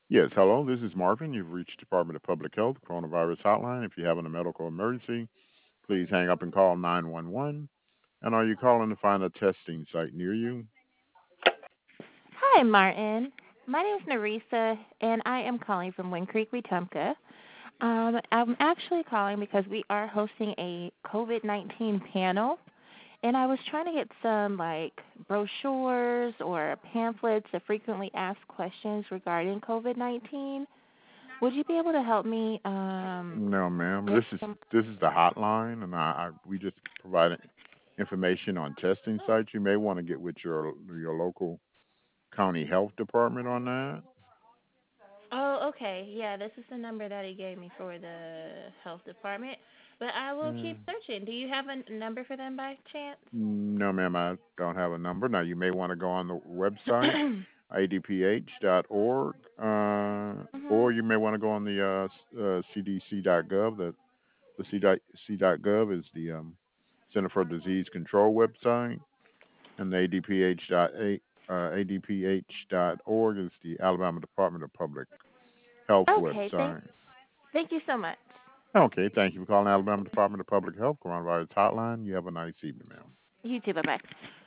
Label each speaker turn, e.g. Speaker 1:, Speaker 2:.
Speaker 1: Yes, hello, this is Marvin. You've reached Department of Public Health Coronavirus Hotline. If you're having a medical emergency, please hang up and call 911. And are you calling to find a testing site near you?
Speaker 2: Hi, Martin. My name is Narisa, and I am calling from Wind Creek, Wetumpka. I'm actually calling because we are hosting a COVID-19 panel, and I was trying to get some brochures or pamphlets of frequently asked questions regarding COVID-19. Would you be able to help me
Speaker 1: No, ma'am.
Speaker 2: get some?
Speaker 1: This is the hotline, and we just provide information on testing sites. You may want to get with your local county health department on that.
Speaker 2: Oh, okay. Yeah, this is the number that he gave me for the health department. But I will keep
Speaker 1: Mm,
Speaker 2: searching. Do you have a number for them by chance?
Speaker 1: no, ma'am. I don't have a number. Now, you may want to go on the website adph.org,
Speaker 2: Mhm.
Speaker 1: or you may want to go on the cdc.gov. The c.gov is the Center for Disease Control website, and the adph.org is the Alabama Department of Public Health
Speaker 2: Okay,
Speaker 1: website.
Speaker 2: thank you so much.
Speaker 1: Okay, thank you for calling Alabama Department of Public Health Coronavirus Hotline. You have a nice evening, ma'am.
Speaker 2: You too. Bye bye.